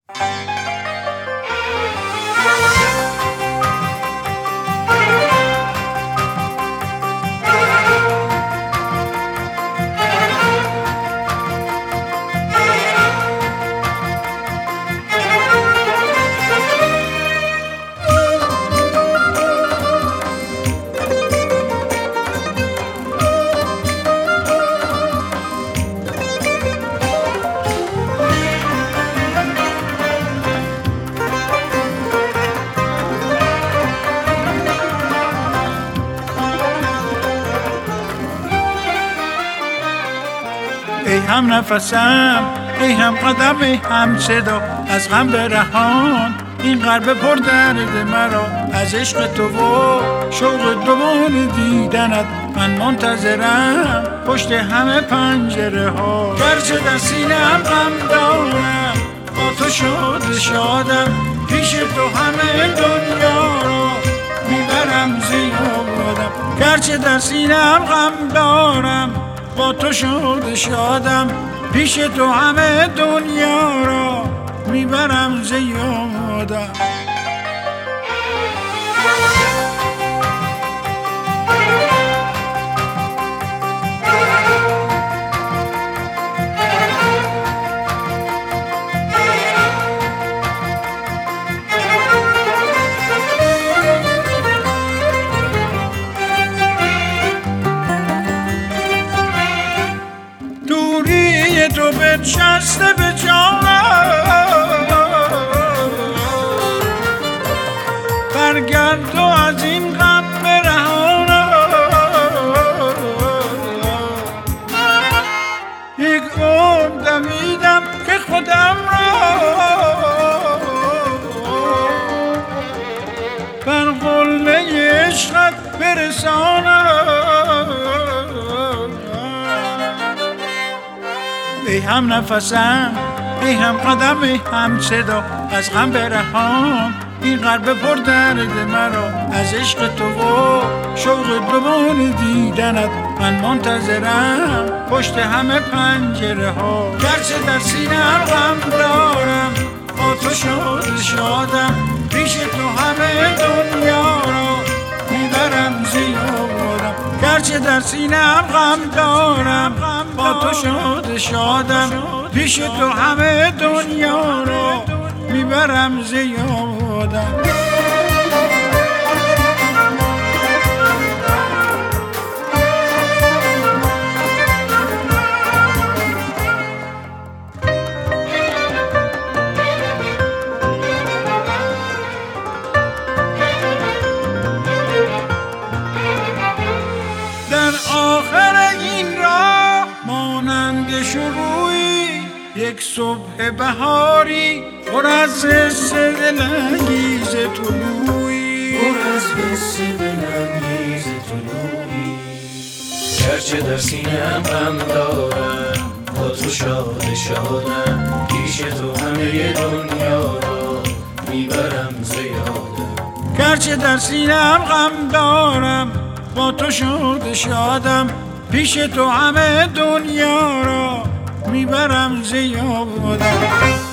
ای هم نفسم، ای هم قدم، ای هم صدا، از غم برهان این قلب پر درد مرا. از عشق تو و شوق دوباره دیدنت من منتظرم پشت همه پنجره ها. گرچه در سینه‌ام غم دارم، با تو شادم، پیش تو همه دنیا را میبرم زیادم. گرچه در سینه‌ام غم دارم، با تو شادم، پیش تو همه دنیا را میبرم زیادم. دوری تو بنشسته به جانم، برگرد و از این غم برهانم. یک عمر دویدم که خودم را بر قله عشقت برسانم. ای هم نفسم، ای هم قدم، ای هم صدا، از غم برهان این قلب پر درد مرا. از عشق تو و شوق دوباره دیدنت من منتظرم پشت همه پنجره ها. گرچه در سینه‌ام غم دارم، با تو شادم، پیش تو همه دنیا را میبرم زیادم. گرچه در سینه‌ام غم دارم، با تو شادم، پیش تو همه دنیا را میبرم زیادم. در آخر این راه مانند شروعی یک صبح بهاری پر از حس دلانگیز طلوعی، پر از حس دلانگیز طلوعی. گرچه در سینه‌ام غم دارم، با تو شادم، پیش تو همه دنیا را میبرم زیادم. گرچه در سینه‌ام غم دارم، با تو شادم، پیش تو همه دنیا را میبرم زیادم.